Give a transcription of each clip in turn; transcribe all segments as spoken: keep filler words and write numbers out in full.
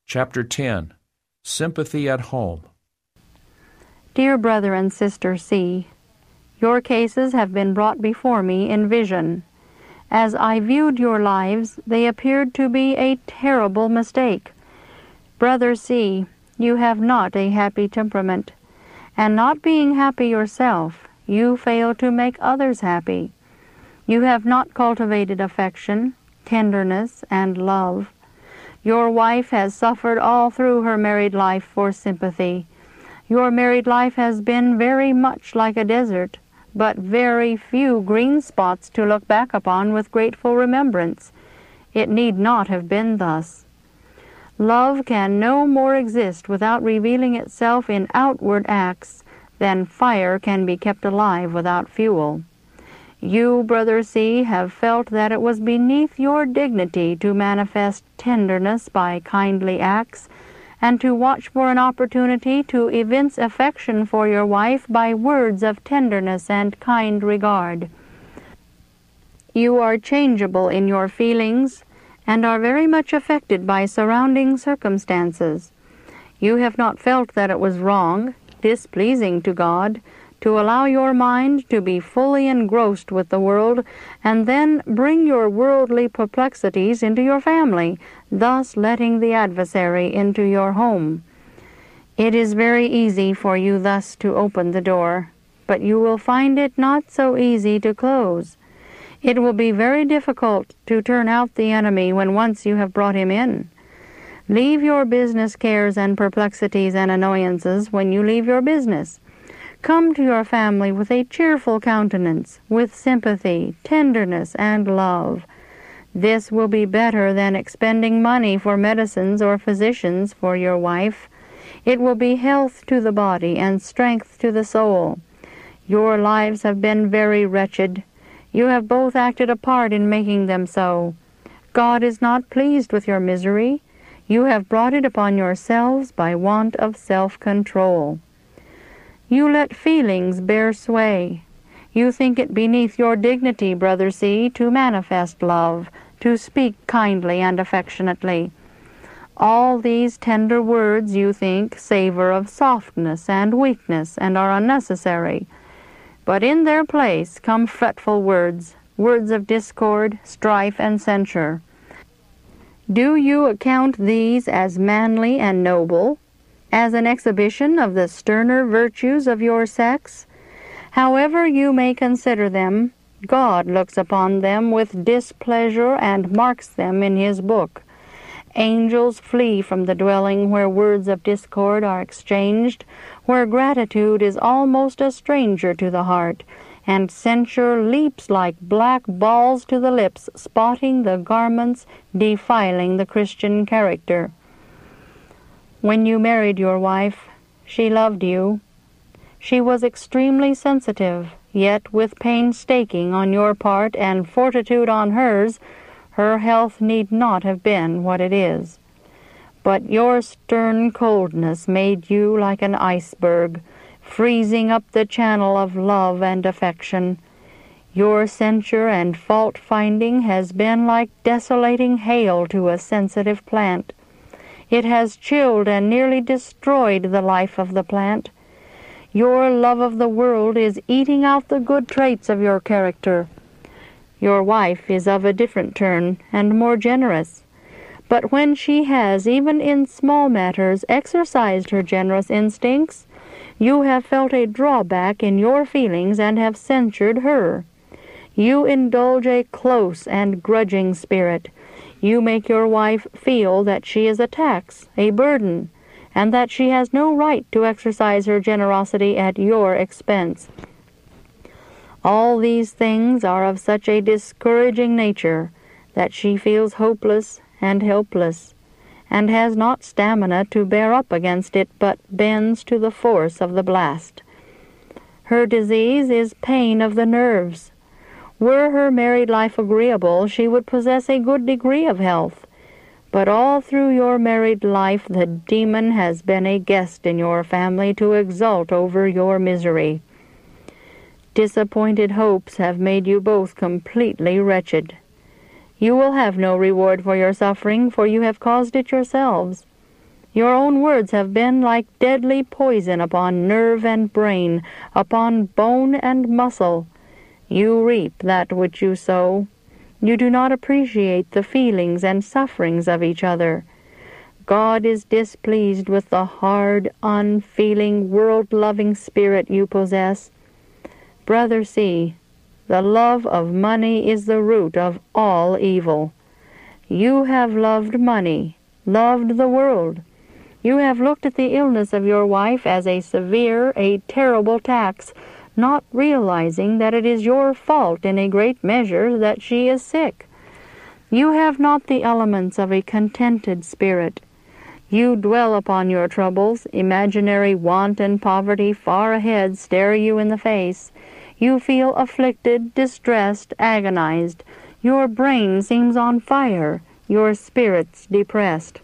Chapter ten. Sympathy at Home. Dear brother and sister C., your cases have been brought before me in vision. As I viewed your lives, they appeared to be a terrible mistake. Brother C., you have not a happy temperament, and not being happy yourself, you fail to make others happy. You have not cultivated affection, tenderness, and love. Your wife has suffered all through her married life for sympathy. Your married life has been very much like a desert, but very few green spots to look back upon with grateful remembrance. It need not have been thus. Love can no more exist without revealing itself in outward acts than fire can be kept alive without fuel. You, Brother C., have felt that it was beneath your dignity to manifest tenderness by kindly acts, and to watch for an opportunity to evince affection for your wife by words of tenderness and kind regard. You are changeable in your feelings, and are very much affected by surrounding circumstances. You have not felt that it was wrong, displeasing to God, to allow your mind to be fully engrossed with the world, and then bring your worldly perplexities into your family, thus letting the adversary into your home. It is very easy for you thus to open the door, but you will find it not so easy to close. It will be very difficult to turn out the enemy when once you have brought him in. Leave your business cares and perplexities and annoyances when you leave your business. Come to your family with a cheerful countenance, with sympathy, tenderness, and love. This will be better than expending money for medicines or physicians for your wife. It will be health to the body and strength to the soul. Your lives have been very wretched. You have both acted a part in making them so. God is not pleased with your misery. You have brought it upon yourselves by want of self-control. You let feelings bear sway. You think it beneath your dignity, Brother C., to manifest love, to speak kindly and affectionately. All these tender words, you think, savor of softness and weakness and are unnecessary. But in their place come fretful words, words of discord, strife, and censure. Do you account these as manly and noble, as an exhibition of the sterner virtues of your sex? However you may consider them, God looks upon them with displeasure and marks them in his book. Angels flee from the dwelling where words of discord are exchanged, where gratitude is almost a stranger to the heart, and censure leaps like black balls to the lips, spotting the garments, defiling the Christian character. When you married your wife, she loved you. She was extremely sensitive, yet with painstaking on your part and fortitude on hers, her health need not have been what it is. But your stern coldness made you like an iceberg, freezing up the channel of love and affection. Your censure and fault-finding has been like desolating hail to a sensitive plant. It has chilled and nearly destroyed the life of the plant. Your love of the world is eating out the good traits of your character. Your wife is of a different turn and more generous. But when she has, even in small matters, exercised her generous instincts, you have felt a drawback in your feelings and have censured her. You indulge a close and grudging spirit. You make your wife feel that she is a tax, a burden, and that she has no right to exercise her generosity at your expense. All these things are of such a discouraging nature that she feels hopeless and helpless, and has not stamina to bear up against it, but bends to the force of the blast. Her disease is pain of the nerves. Were her married life agreeable, she would possess a good degree of health. But all through your married life the demon has been a guest in your family to exult over your misery. Disappointed hopes have made you both completely wretched. You will have no reward for your suffering, for you have caused it yourselves. Your own words have been like deadly poison upon nerve and brain, upon bone and muscle. You reap that which you sow. You do not appreciate the feelings and sufferings of each other. God is displeased with the hard, unfeeling, world-loving spirit you possess. Brother C., the love of money is the root of all evil. You have loved money, loved the world. You have looked at the illness of your wife as a severe, a terrible tax, not realizing that it is your fault in a great measure that she is sick. You have not the elements of a contented spirit. You dwell upon your troubles. Imaginary want and poverty far ahead stare you in the face. You feel afflicted, distressed, agonized. Your brain seems on fire, your spirits depressed.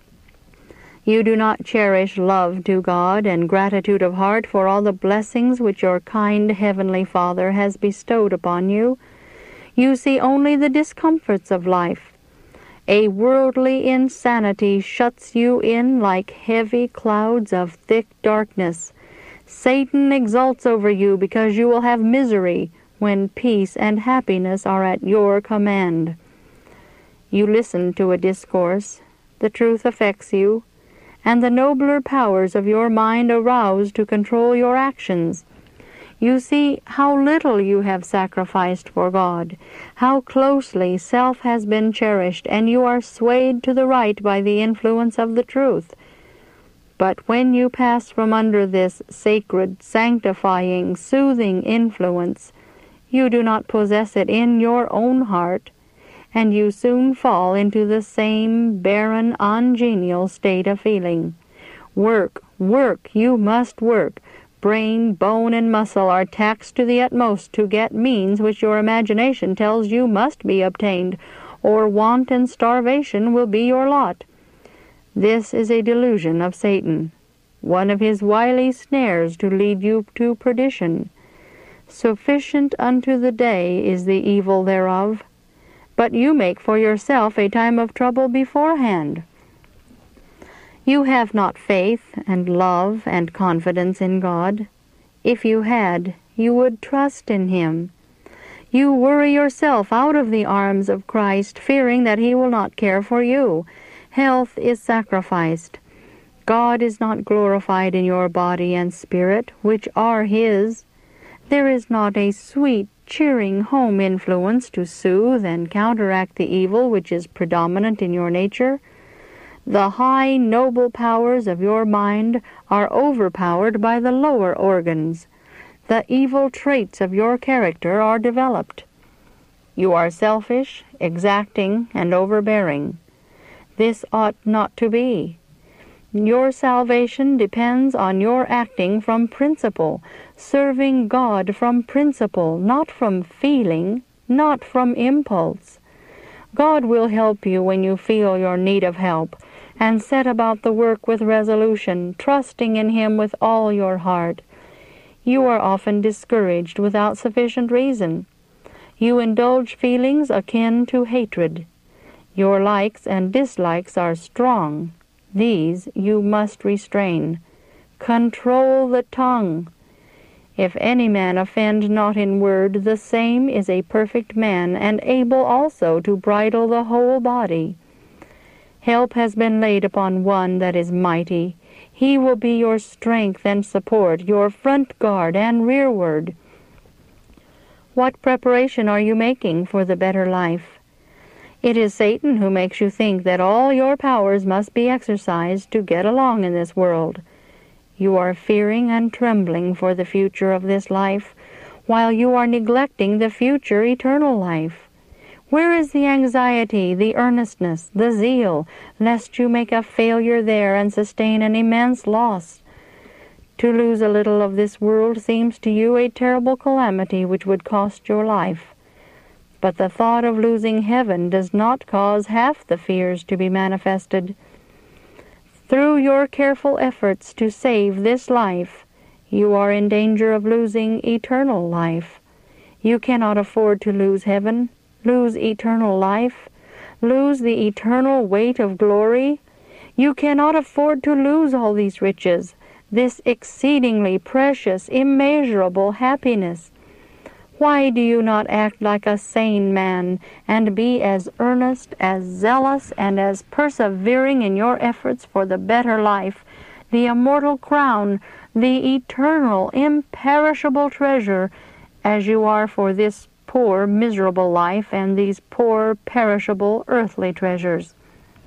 You do not cherish love to God and gratitude of heart for all the blessings which your kind Heavenly Father has bestowed upon you. You see only the discomforts of life. A worldly insanity shuts you in like heavy clouds of thick darkness. Satan exults over you because you will have misery when peace and happiness are at your command. You listen to a discourse. The truth affects you, and the nobler powers of your mind arouse to control your actions. You see how little you have sacrificed for God, how closely self has been cherished, and you are swayed to the right by the influence of the truth. But when you pass from under this sacred, sanctifying, soothing influence, you do not possess it in your own heart, and you soon fall into the same barren, ungenial state of feeling. Work, work, you must work. Brain, bone, and muscle are taxed to the utmost to get means which your imagination tells you must be obtained, or want and starvation will be your lot. This is a delusion of Satan, one of his wily snares to lead you to perdition. Sufficient unto the day is the evil thereof, but you make for yourself a time of trouble beforehand. You have not faith and love and confidence in God. If you had, you would trust in Him. You worry yourself out of the arms of Christ, fearing that He will not care for you. Health is sacrificed. God is not glorified in your body and spirit, which are His. There is not a sweet, cheering home influence to soothe and counteract the evil which is predominant in your nature. The high, noble powers of your mind are overpowered by the lower organs. The evil traits of your character are developed. You are selfish, exacting, and overbearing. This ought not to be. Your salvation depends on your acting from principle, serving God from principle, not from feeling, not from impulse. God will help you when you feel your need of help, and set about the work with resolution, trusting in Him with all your heart. You are often discouraged without sufficient reason. You indulge feelings akin to hatred. Your likes and dislikes are strong. These you must restrain. Control the tongue. If any man offend not in word, the same is a perfect man, and able also to bridle the whole body. Help has been laid upon one that is mighty. He will be your strength and support, your front guard and rearward. What preparation are you making for the better life? It is Satan who makes you think that all your powers must be exercised to get along in this world. You are fearing and trembling for the future of this life, while you are neglecting the future eternal life. Where is the anxiety, the earnestness, the zeal, lest you make a failure there and sustain an immense loss? To lose a little of this world seems to you a terrible calamity which would cost your life. But the thought of losing heaven does not cause half the fears to be manifested. Through your careful efforts to save this life, you are in danger of losing eternal life. You cannot afford to lose heaven, lose eternal life, lose the eternal weight of glory. You cannot afford to lose all these riches, this exceedingly precious, immeasurable happiness. Why do you not act like a sane man and be as earnest, as zealous, and as persevering in your efforts for the better life, the immortal crown, the eternal, imperishable treasure, as you are for this poor, miserable life and these poor, perishable, earthly treasures?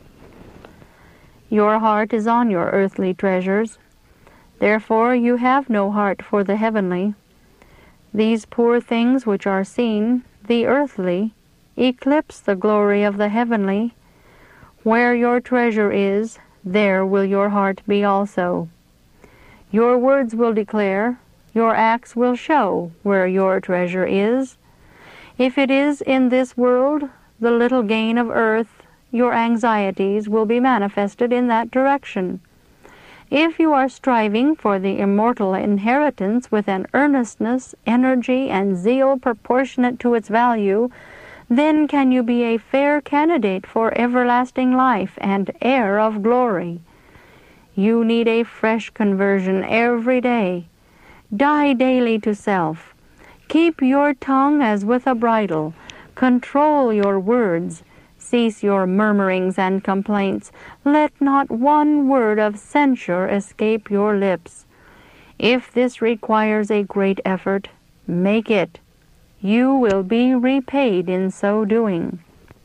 Your heart is on your earthly treasures. Therefore you have no heart for the heavenly. These poor things which are seen, the earthly, eclipse the glory of the heavenly. Where your treasure is, there will your heart be also. Your words will declare, your acts will show where your treasure is. If it is in this world, the little gain of earth, your anxieties will be manifested in that direction. If you are striving for the immortal inheritance with an earnestness, energy, and zeal proportionate to its value, then can you be a fair candidate for everlasting life and heir of glory. You need a fresh conversion every day. Die daily to self. Keep your tongue as with a bridle. Control your words. Cease your murmurings and complaints. Let not one word of censure escape your lips. If this requires a great effort, make it. You will be repaid in so doing.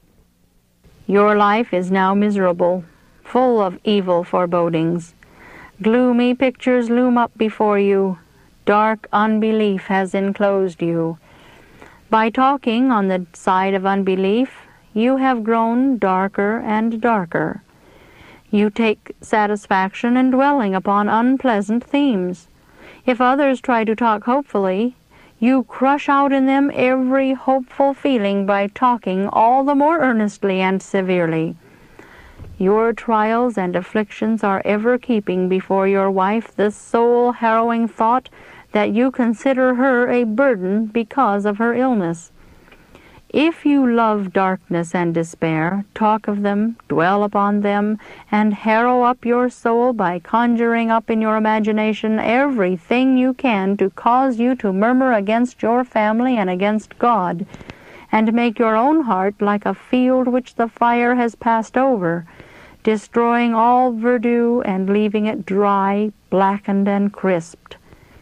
Your life is now miserable, full of evil forebodings. Gloomy pictures loom up before you. Dark unbelief has enclosed you. By talking on the side of unbelief, you have grown darker and darker. You take satisfaction in dwelling upon unpleasant themes. If others try to talk hopefully, you crush out in them every hopeful feeling by talking all the more earnestly and severely. Your trials and afflictions are ever keeping before your wife the soul-harrowing thought that you consider her a burden because of her illness. If you love darkness and despair, talk of them, dwell upon them, and harrow up your soul by conjuring up in your imagination everything you can to cause you to murmur against your family and against God, and make your own heart like a field which the fire has passed over, destroying all verdure and leaving it dry, blackened, and crisped.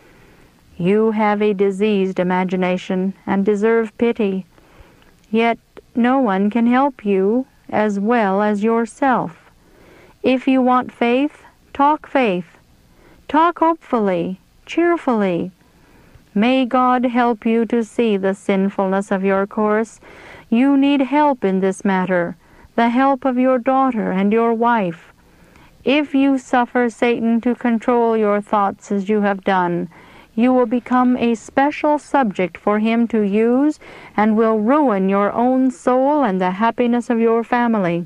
You have a diseased imagination and deserve pity. Yet no one can help you as well as yourself. If you want faith, talk faith. Talk hopefully, cheerfully. May God help you to see the sinfulness of your course. You need help in this matter, the help of your daughter and your wife. If you suffer Satan to control your thoughts as you have done, you will become a special subject for him to use and will ruin your own soul and the happiness of your family.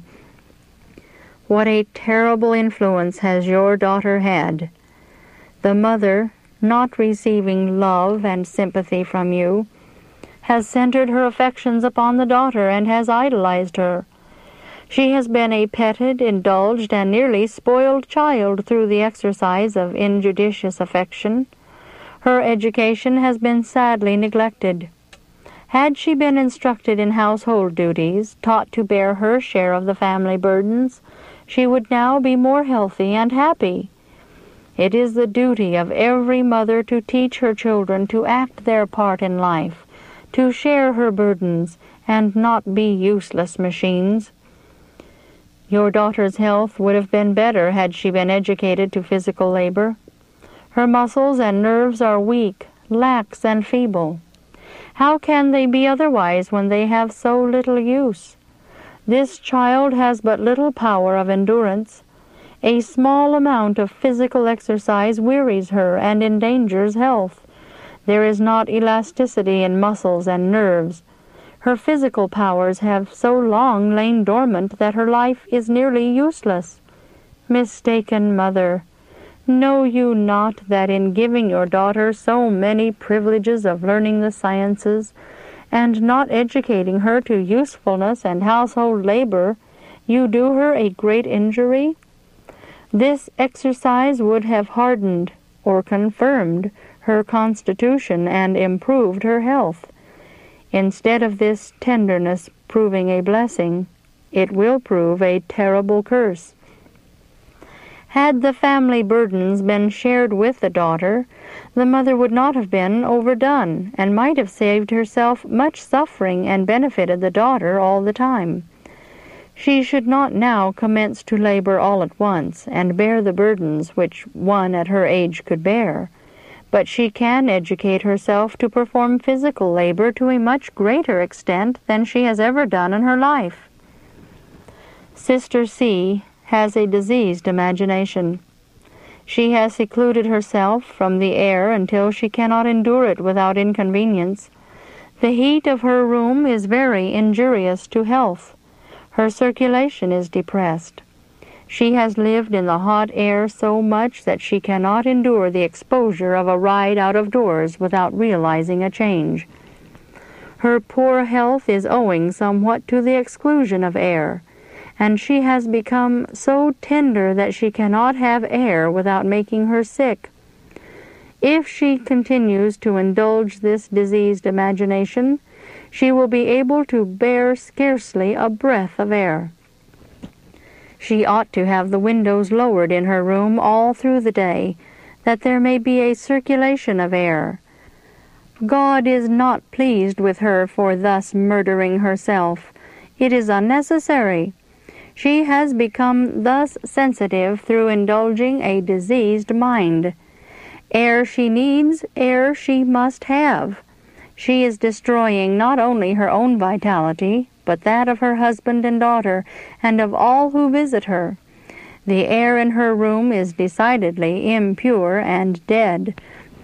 What a terrible influence has your daughter had. The mother, not receiving love and sympathy from you, has centered her affections upon the daughter and has idolized her. She has been a petted, indulged, and nearly spoiled child through the exercise of injudicious affection. Her education has been sadly neglected. Had she been instructed in household duties, taught to bear her share of the family burdens, she would now be more healthy and happy. It is the duty of every mother to teach her children to act their part in life, to share her burdens, and not be useless machines. Your daughter's health would have been better had she been educated to physical labor. Her muscles and nerves are weak, lax, and feeble. How can they be otherwise when they have so little use? This child has but little power of endurance. A small amount of physical exercise wearies her and endangers health. There is not elasticity in muscles and nerves. Her physical powers have so long lain dormant that her life is nearly useless. Mistaken mother! Know you not that in giving your daughter so many privileges of learning the sciences, and not educating her to usefulness and household labor, you do her a great injury? This exercise would have hardened or confirmed her constitution and improved her health. Instead of this tenderness proving a blessing, it will prove a terrible curse. Had the family burdens been shared with the daughter, the mother would not have been overdone, and might have saved herself much suffering and benefited the daughter all the time. She should not now commence to labor all at once, and bear the burdens which one at her age could bear, but she can educate herself to perform physical labor to a much greater extent than she has ever done in her life. Sister C has a diseased imagination. She has secluded herself from the air until she cannot endure it without inconvenience. The heat of her room is very injurious to health. Her circulation is depressed. She has lived in the hot air so much that she cannot endure the exposure of a ride out of doors without realizing a change. Her poor health is owing somewhat to the exclusion of air, and she has become so tender that she cannot have air without making her sick. If she continues to indulge this diseased imagination, she will be able to bear scarcely a breath of air. She ought to have the windows lowered in her room all through the day, that there may be a circulation of air. God is not pleased with her for thus murdering herself. It is unnecessary. She has become thus sensitive through indulging a diseased mind. Air she needs, air she must have. She is destroying not only her own vitality, but that of her husband and daughter, and of all who visit her. The air in her room is decidedly impure and dead.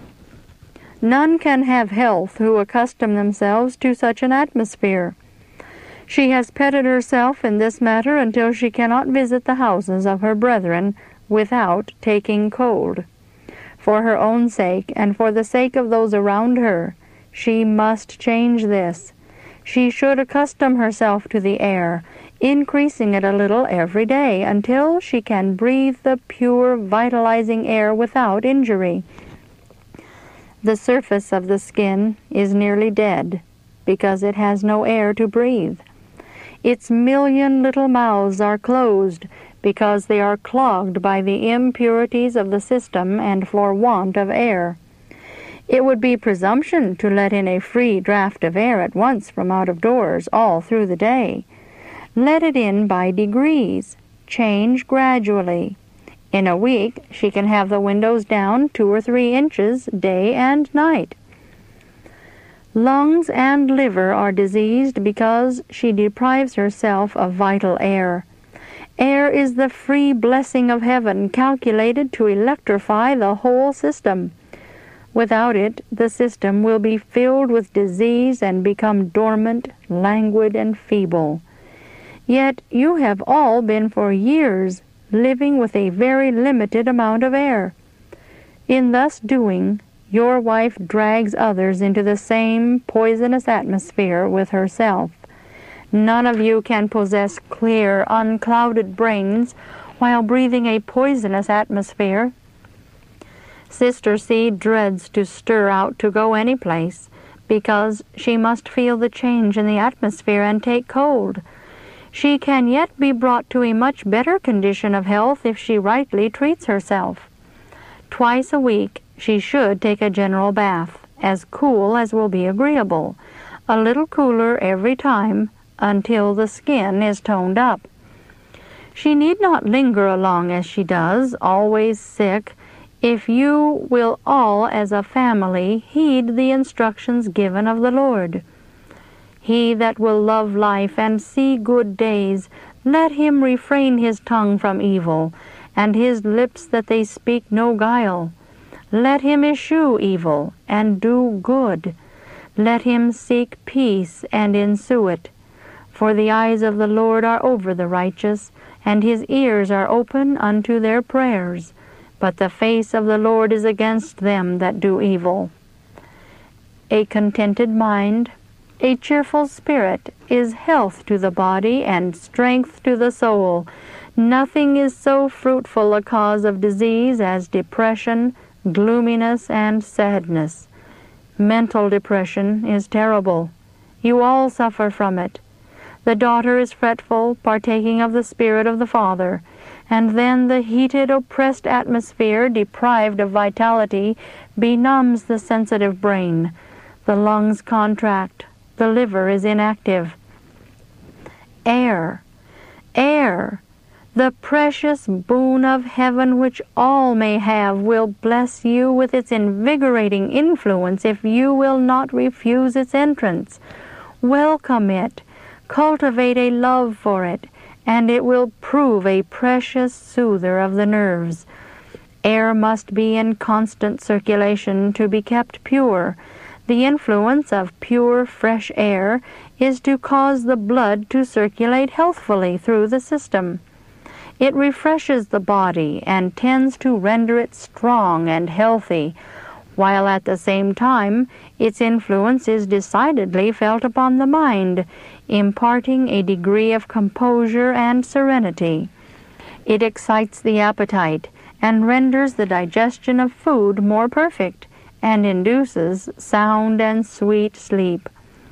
None can have health who accustom themselves to such an atmosphere. She has petted herself in this matter until she cannot visit the houses of her brethren without taking cold. For her own sake, and for the sake of those around her, she must change this. She should accustom herself to the air, increasing it a little every day until she can breathe the pure, vitalizing air without injury. The surface of the skin is nearly dead because it has no air to breathe. Its million little mouths are closed because they are clogged by the impurities of the system and for want of air. It would be presumption to let in a free draught of air at once from out of doors all through the day. Let it in by degrees. Change gradually. In a week she can have the windows down two or three inches day and night. Lungs and liver are diseased because she deprives herself of vital air. Air is the free blessing of heaven, calculated to electrify the whole system. Without it, the system will be filled with disease and become dormant, languid, and feeble. Yet you have all been for years living with a very limited amount of air. In thus doing, your wife drags others into the same poisonous atmosphere with herself. None of you can possess clear, unclouded brains while breathing a poisonous atmosphere. Sister C dreads to stir out to go any place because she must feel the change in the atmosphere and take cold. She can yet be brought to a much better condition of health if she rightly treats herself. Twice a week she should take a general bath, as cool as will be agreeable, a little cooler every time until the skin is toned up. She need not linger along as she does, always sick, if you will all as a family heed the instructions given of the Lord. He that will love life and see good days, let him refrain his tongue from evil, and his lips that they speak no guile. Let him eschew evil, and do good. Let him seek peace, and ensue it. For the eyes of the Lord are over the righteous, and his ears are open unto their prayers. But the face of the Lord is against them that do evil. A contented mind, a cheerful spirit, is health to the body and strength to the soul. Nothing is so fruitful a cause of disease as depression, gloominess, and sadness. Mental depression is terrible. You all suffer from it. The daughter is fretful, partaking of the spirit of the father, and then the heated, oppressed atmosphere, deprived of vitality, benumbs the sensitive brain. The lungs contract. The liver is inactive. Air, air, the precious boon of heaven which all may have, will bless you with its invigorating influence if you will not refuse its entrance. Welcome it, cultivate a love for it, and it will prove a precious soother of the nerves. Air must be in constant circulation to be kept pure. The influence of pure, fresh air is to cause the blood to circulate healthfully through the system. It refreshes the body and tends to render it strong and healthy, while at the same time its influence is decidedly felt upon the mind, imparting a degree of composure and serenity. It excites the appetite and renders the digestion of food more perfect, and induces sound and sweet sleep.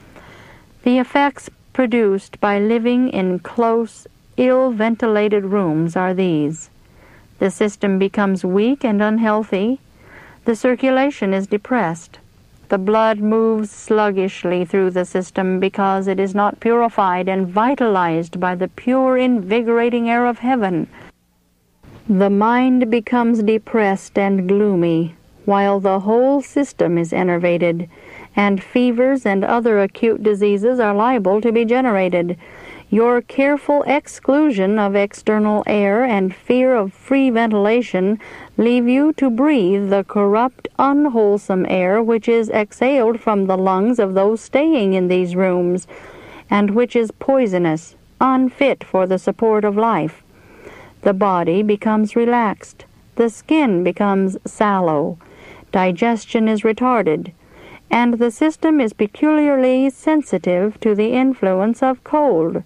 The effects produced by living in close, ill-ventilated rooms are these. The system becomes weak and unhealthy. The circulation is depressed. The blood moves sluggishly through the system because it is not purified and vitalized by the pure, invigorating air of heaven. The mind becomes depressed and gloomy, while the whole system is enervated, and fevers and other acute diseases are liable to be generated. Your careful exclusion of external air and fear of free ventilation leave you to breathe the corrupt, unwholesome air which is exhaled from the lungs of those staying in these rooms, and which is poisonous, unfit for the support of life. The body becomes relaxed. The skin becomes sallow. Digestion is retarded, and the system is peculiarly sensitive to the influence of cold.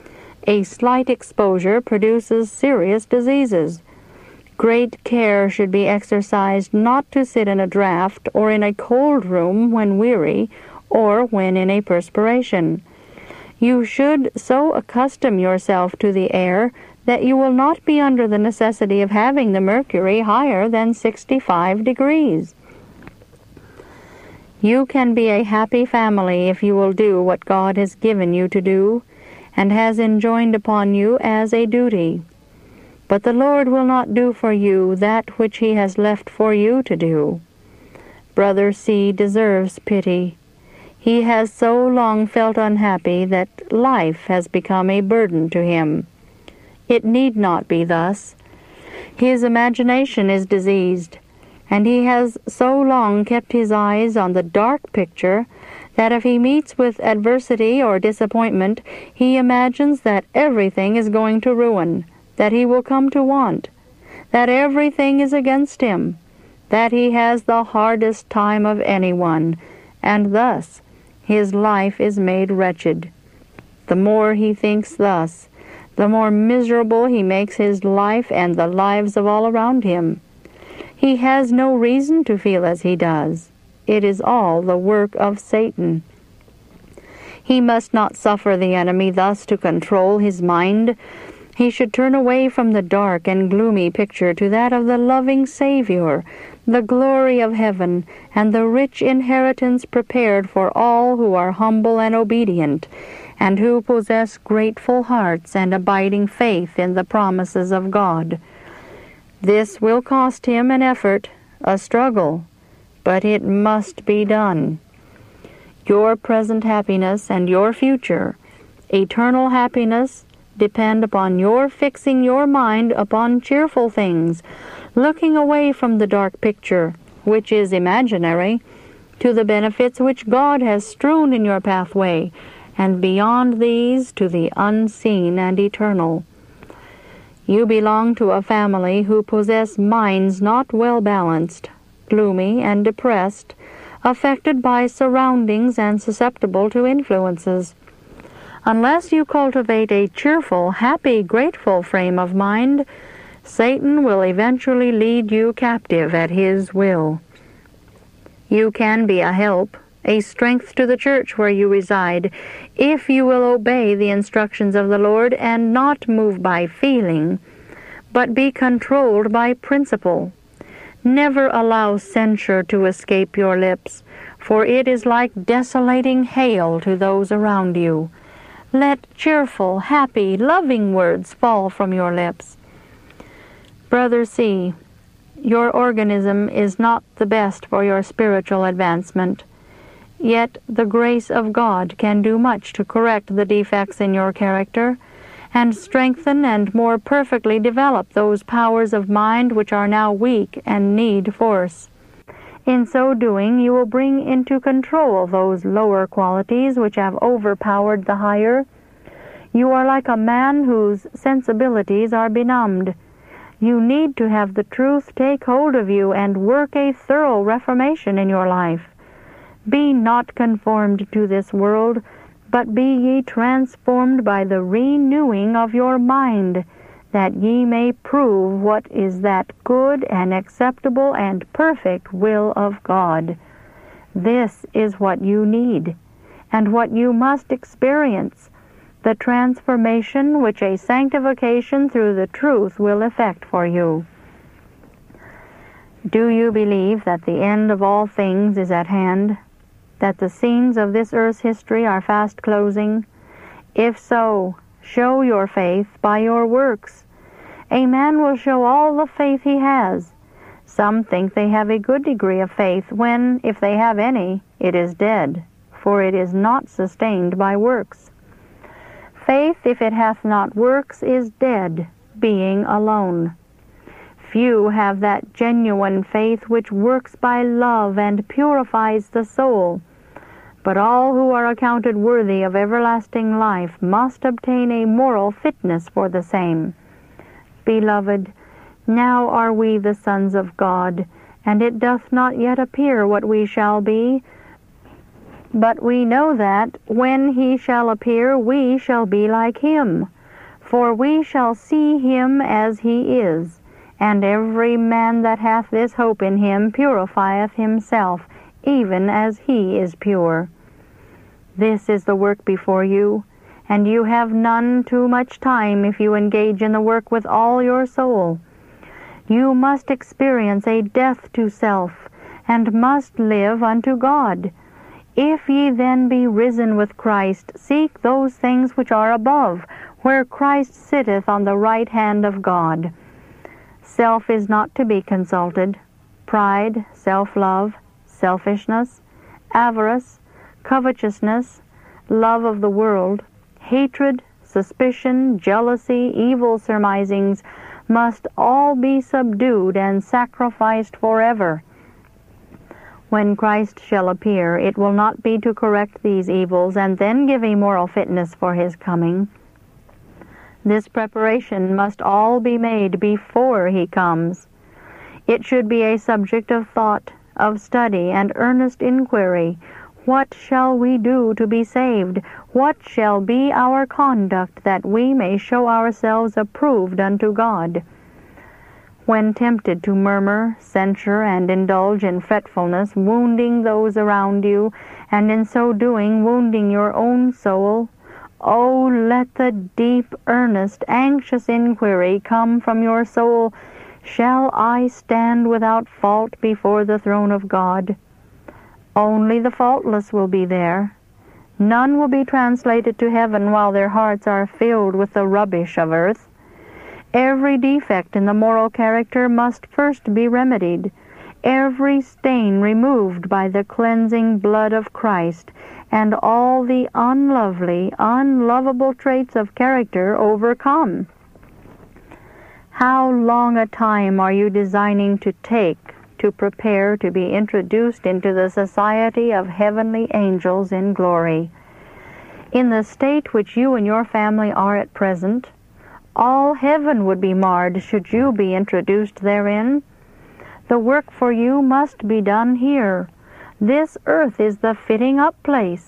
A slight exposure produces serious diseases. Great care should be exercised not to sit in a draught or in a cold room when weary or when in a perspiration. You should so accustom yourself to the air that you will not be under the necessity of having the mercury higher than sixty-five degrees. You can be a happy family if you will do what God has given you to do, and has enjoined upon you as a duty. But the Lord will not do for you that which He has left for you to do. Brother C. deserves pity. He has so long felt unhappy that life has become a burden to him. It need not be thus. His imagination is diseased, and he has so long kept his eyes on the dark picture that if he meets with adversity or disappointment, he imagines that everything is going to ruin, that he will come to want, that everything is against him, that he has the hardest time of anyone, and thus his life is made wretched. The more he thinks thus, the more miserable he makes his life and the lives of all around him. He has no reason to feel as he does. It is all the work of Satan. He must not suffer the enemy thus to control his mind. He should turn away from the dark and gloomy picture to that of the loving Savior, the glory of heaven, and the rich inheritance prepared for all who are humble and obedient, and who possess grateful hearts and abiding faith in the promises of God. This will cost him an effort, a struggle, but it must be done. Your present happiness and your future, eternal happiness, depend upon your fixing your mind upon cheerful things, looking away from the dark picture, which is imaginary, to the benefits which God has strewn in your pathway, and beyond these to the unseen and eternal. You belong to a family who possess minds not well balanced, gloomy and depressed, affected by surroundings and susceptible to influences. Unless you cultivate a cheerful, happy, grateful frame of mind, Satan will eventually lead you captive at his will. You can be a help, a strength to the church where you reside, if you will obey the instructions of the Lord and not move by feeling, but be controlled by principle. Never allow censure to escape your lips, for it is like desolating hail to those around you. Let cheerful, happy, loving words fall from your lips. Brother C., your organism is not the best for your spiritual advancement. Yet the grace of God can do much to correct the defects in your character, and strengthen and more perfectly develop those powers of mind which are now weak and need force. In so doing, you will bring into control those lower qualities which have overpowered the higher. You are like a man whose sensibilities are benumbed. You need to have the truth take hold of you and work a thorough reformation in your life. Be not conformed to this world, but be ye transformed by the renewing of your mind, that ye may prove what is that good and acceptable and perfect will of God. This is what you need, and what you must experience, the transformation which a sanctification through the truth will effect for you. Do you believe that the end of all things is at hand, that the scenes of this earth's history are fast closing? If so, show your faith by your works. A man will show all the faith he has. Some think they have a good degree of faith when, if they have any, it is dead, for it is not sustained by works. Faith, if it hath not works, is dead, being alone. Few have that genuine faith which works by love and purifies the soul. But all who are accounted worthy of everlasting life must obtain a moral fitness for the same. Beloved, now are we the sons of God, and it doth not yet appear what we shall be. But we know that, when he shall appear, we shall be like him. For we shall see him as he is, and every man that hath this hope in him purifieth himself, even as he is pure. This is the work before you, and you have none too much time if you engage in the work with all your soul. You must experience a death to self, and must live unto God. If ye then be risen with Christ, seek those things which are above, where Christ sitteth on the right hand of God. Self is not to be consulted. Pride, self-love, selfishness, avarice, covetousness, love of the world, hatred, suspicion, jealousy, evil surmisings must all be subdued and sacrificed forever. When Christ shall appear, it will not be to correct these evils and then give a moral fitness for his coming. This preparation must all be made before he comes. It should be a subject of thought, of study, and earnest inquiry. What shall we do to be saved? What shall be our conduct, that we may show ourselves approved unto God? When tempted to murmur, censure, and indulge in fretfulness, wounding those around you, and in so doing wounding your own soul, oh, let the deep, earnest, anxious inquiry come from your soul, shall I stand without fault before the throne of God? Only the faultless will be there. None will be translated to heaven while their hearts are filled with the rubbish of earth. Every defect in the moral character must first be remedied, every stain removed by the cleansing blood of Christ, and all the unlovely, unlovable traits of character overcome. How long a time are you designing to take to prepare to be introduced into the society of heavenly angels in glory? In the state which you and your family are at present, all heaven would be marred should you be introduced therein. The work for you must be done here. This earth is the fitting up place.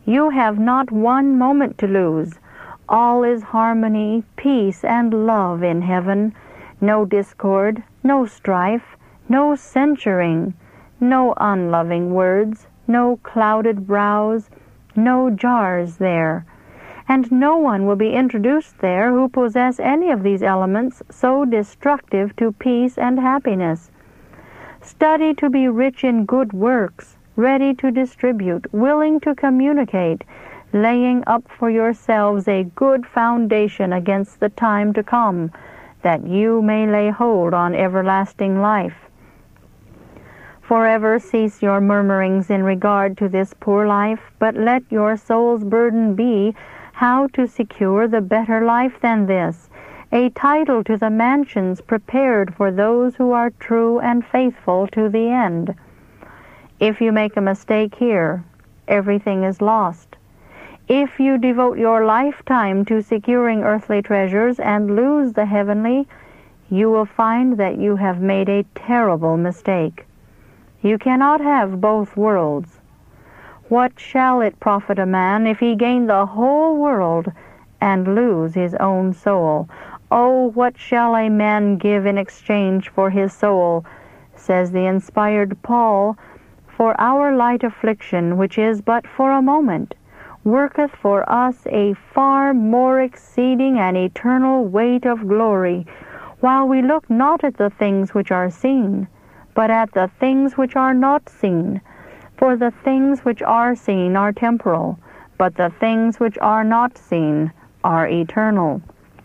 You have not one moment to lose. All is harmony, peace, and love in heaven. No discord, no strife, no censuring, no unloving words, no clouded brows, no jars there. And no one will be introduced there who possess any of these elements so destructive to peace and happiness. Study to be rich in good works, ready to distribute, willing to communicate, laying up for yourselves a good foundation against the time to come, that you may lay hold on everlasting life. Forever cease your murmurings in regard to this poor life, but let your soul's burden be how to secure the better life than this, a title to the mansions prepared for those who are true and faithful to the end. If you make a mistake here, everything is lost. If you devote your lifetime to securing earthly treasures and lose the heavenly, you will find that you have made a terrible mistake. You cannot have both worlds. What shall it profit a man if he gain the whole world and lose his own soul? Oh, what shall a man give in exchange for his soul? Says the inspired Paul, for our light affliction, which is but for a moment, worketh for us a far more exceeding and eternal weight of glory, while we look not at the things which are seen, but at the things which are not seen. For the things which are seen are temporal, but the things which are not seen are eternal.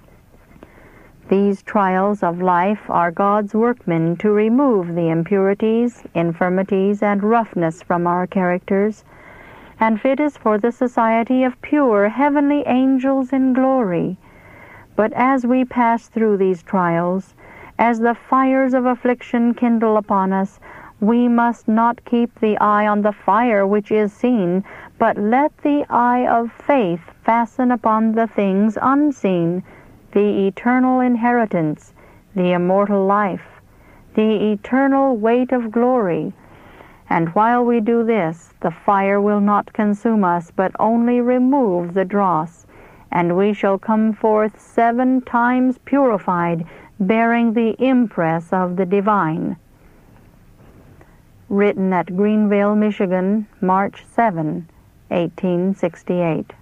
These trials of life are God's workmen to remove the impurities, infirmities, and roughness from our characters, and fit us for the society of pure heavenly angels in glory. But as we pass through these trials, as the fires of affliction kindle upon us, we must not keep the eye on the fire which is seen, but let the eye of faith fasten upon the things unseen, the eternal inheritance, the immortal life, the eternal weight of glory. And while we do this, the fire will not consume us, but only remove the dross, and we shall come forth seven times purified, bearing the impress of the divine. Written at Greenville, Michigan, March seventh, eighteen sixty-eight.